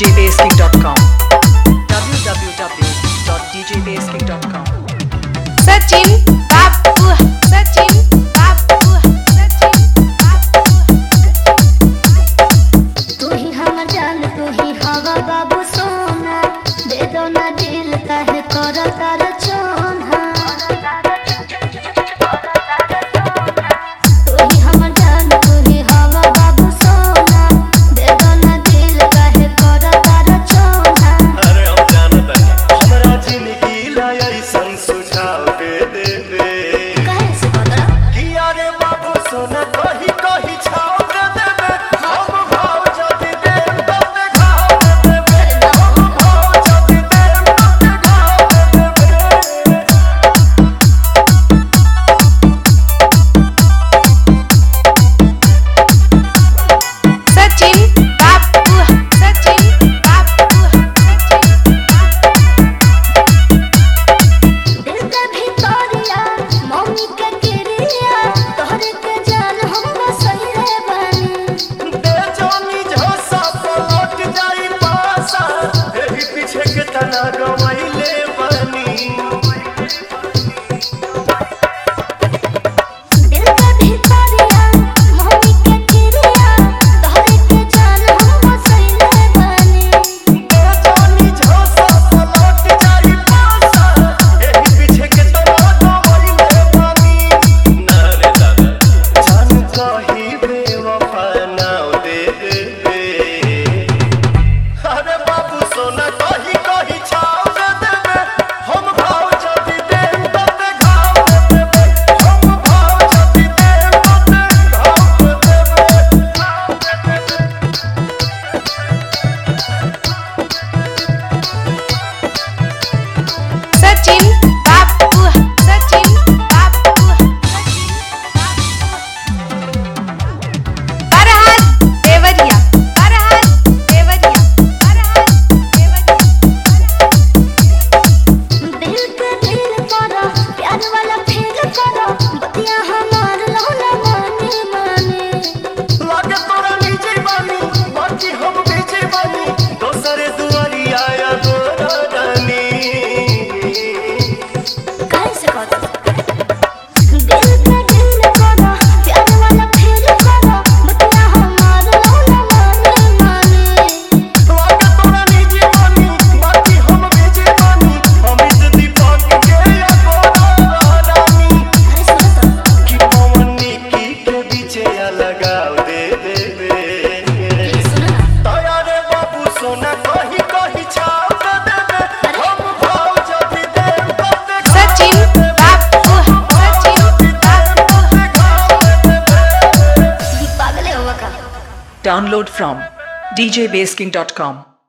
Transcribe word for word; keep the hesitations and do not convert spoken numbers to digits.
j basking dot com w w w dot d j basking dot com Sachin बाबू सचिन बाबू सचिन बाबू तू ही हमर जान तू ही हवा बाबू सोना दे दो ना दिल काहे कर तार चोना तू ही हमर जान तू ही हवा बाबू सोना दे दो ना दिल काहे कर तार चोना। अरे हम जानत हनी हमरा जिंदगी ला ऐसन सुझाव दे दे दे काहे से बता कि अरे बाबू सोना कही कही छाव दे देबे हम भाव जदी दे तबे घाव दे देबे हम भाव जदी दे तबे घाव दे देबे। सचिन बाबू सचिन बाबू सचिन दिल के भीतरिया मम्मी के गिरिया तोहरे के जान हम बसइले बानी दे जानी झोसा पलट जाई पासा एही पीछे के तना गवाइले बनी दिल के भीतरिया मम्मी के गिरिया तोहरे के जान हम बसइले बानी दे जानी झोसा पलट जाई पासा एही पीछे के तना गवाइले बनी ना रे दादा जान कही बेवफा नाव दे दे दे अरे बाबू सोना कही कही छाव दे देबे हम भाव जदी दे तबे घाव दे देबे हम भाव जदी दे तबे घाव दे देबे। सचिन बाबू सचिन बाबू फरहाद देवरिया फरहाद देवरिया फरहाद देवरिया दिल के दिल करो प्यार वाला फील करो बतिया हमार लौला माने माने लागे तोरा नीचे बानी बाकी हम बीचे बानी दोसरे दुआरी आया गोरा रानी काहे से कहता दिल के दिल करो प्यार वाला फील करो बतिया हमार लौला माने माने लागे तोरा नीचे बानी बाकी हम बीचे बानी अमित दीपक के या गोरा रानी अरे सुनो तो कि पवनी की के बीचे या लगाव दे देबे सुनो ना दया रे बाबू सोना कही कही छाव दे देबे हम भाव जदी दे तबे सचिन बाबू सचिन बाबू पागल है हुआ का download from d j basking dot com